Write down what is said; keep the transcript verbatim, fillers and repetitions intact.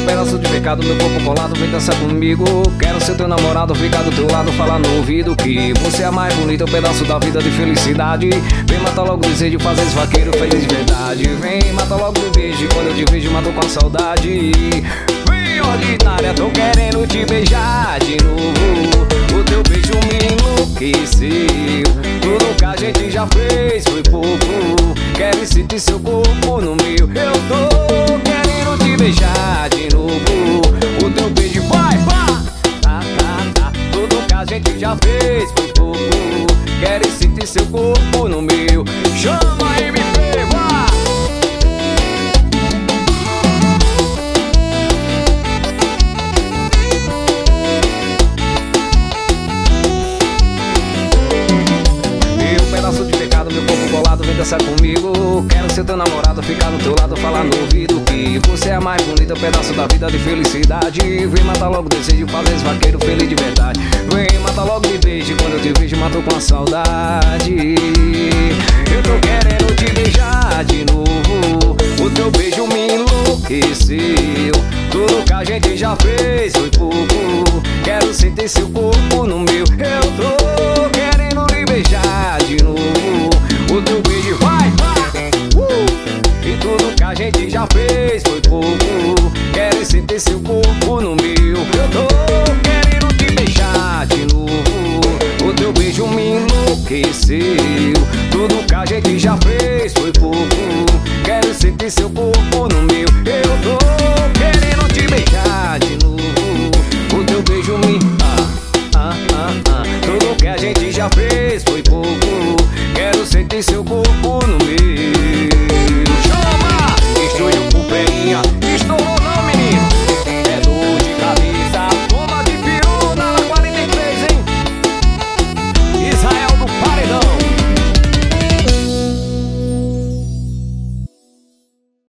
pedaço de pecado, meu corpo colado, vem dançar comigo. Quero ser teu namorado, ficar do teu lado, falar no ouvido que você é a mais bonita, um pedaço da vida de felicidade. Vem matar logo o desejo, fazer esse vaqueiro feliz de verdade. Vem matar logo o beijo, quando eu te vejo mato com a saudade. Vem ordinária, tô querendo te beijar de novo. O teu beijo me enlouqueceu. Tudo que a gente já fez foi pouco. Quero sentir seu corpo no meu. Eu tô querendo te beijar de novo. O teu beijo vai, vai, tá, tá, tá. Tudo que a gente já fez foi pouco. Quero sentir seu corpo no meu. Chama M P, vai! Pedaço de pecado, meu corpo colado, vem dançar comigo. Quero ser teu namorado, ficar do teu lado, falar no ouvido que você é a mais bonita, um pedaço da vida de felicidade. Vem matar logo o desejo, fazer esse vaqueiro feliz de verdade. Vem matar logo me beijo, quando eu te vejo mato com a saudade. Eu tô querendo te beijar de novo. O teu beijo me enlouqueceu. Tudo que a gente já fez foi pouco. Quero sentir seu corpo no meu. Eu tô querendo lhe beijar de novo. O teu beijo vai, vai, uh! E tudo que a gente já fez foi pouco. Quero sentir seu corpo no meu. Eu tô querendo te beijar de novo. O teu beijo me enlouqueceu. Tudo que a gente já fez foi pouco. Quero sentir seu corpo no meu. Eu tô querendo te beijar de novo. O teu beijo me ah, ah, ah, ah. Tudo que a gente já fez